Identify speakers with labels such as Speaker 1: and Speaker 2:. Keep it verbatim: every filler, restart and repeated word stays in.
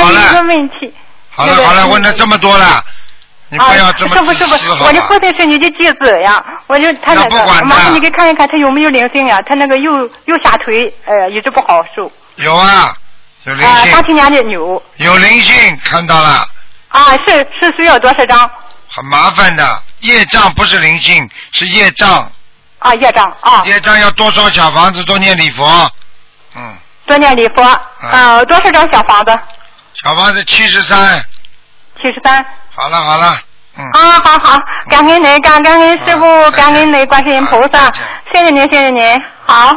Speaker 1: 好了。
Speaker 2: 一个问题。
Speaker 1: 好了好了，问了这么多了，你不要这么自私好吧？
Speaker 2: 我的后头是你的继子呀，我就他那个，麻烦你给看一看他有没有灵性呀？他那个右右下腿呃一直不好受。
Speaker 1: 有啊，有灵性。
Speaker 2: 啊，八七年的牛。
Speaker 1: 有灵性，看到了。
Speaker 2: 啊，是是需要多少张？
Speaker 1: 很麻烦的，业障不是灵性，是业障。
Speaker 2: 啊，业障啊。
Speaker 1: 业障要多烧小房子，多念礼佛。嗯。
Speaker 2: 多念礼佛，呃，多少张小房子？
Speaker 1: 小房子七十三。
Speaker 2: 七十三。
Speaker 1: 好了好了，嗯。
Speaker 2: 啊，好好，感恩您，感感恩师傅，感恩您观世音菩萨，谢谢您，谢谢您，好。